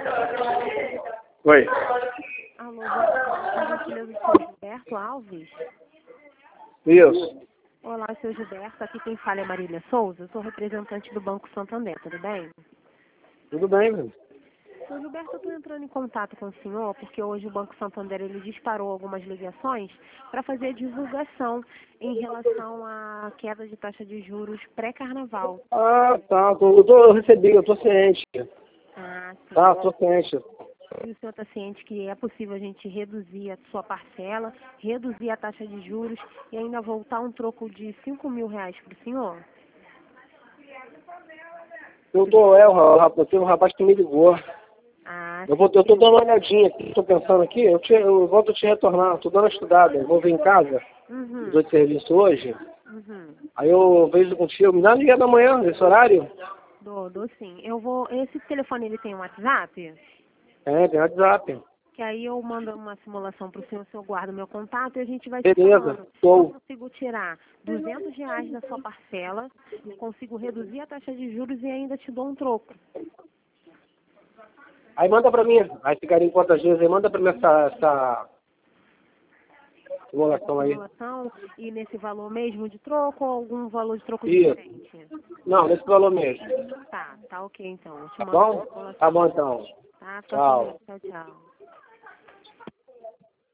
Oi. Alô, boa tarde, seu Gilberto Alves? Isso. Olá, seu Gilberto. Aqui quem fala é Marília Souza. Eu sou representante do Banco Santander, tudo bem? Tudo bem, meu? Seu Gilberto, eu estou entrando em contato com o senhor porque hoje o Banco Santander ele disparou algumas ligações para fazer divulgação em relação à queda de taxa de juros pré-carnaval. Ah, tá. Eu recebi, eu tô ciente. Ah, sim. Tá, tô ciente. E o senhor está ciente que é possível a gente reduzir a sua parcela, reduzir a taxa de juros e ainda voltar um troco de R$ 5.000 para o senhor? Tem um rapaz que me ligou. Ah, Eu tô dando uma olhadinha aqui, tô pensando aqui, eu volto a te retornar, tô dando uma estudada, eu vou vir em casa, uhum, dou de serviço hoje, uhum. aí eu vejo contigo, me dá uma ligada amanhã, nesse horário? Dou sim. Eu vou. Esse telefone ele tem um WhatsApp? É, tem WhatsApp. Que aí eu mando uma simulação para o senhor guarda o meu contato e a gente vai se Beleza, falando. Eu show. consigo tirar R$ 200 da sua parcela, consigo reduzir a taxa de juros e ainda te dou um troco. Aí manda pra mim, aí ficaria em quantas vezes, aí manda pra mim essa Essa simulação aí. simulação e nesse valor mesmo de troco ou algum valor de troco Isso. diferente? Não, nesse valor mesmo. Tá ok então. Eu te Tá mando a bom? simulação. Tá bom então. Tá, fica com Deus. Tchau. Tchau, tchau.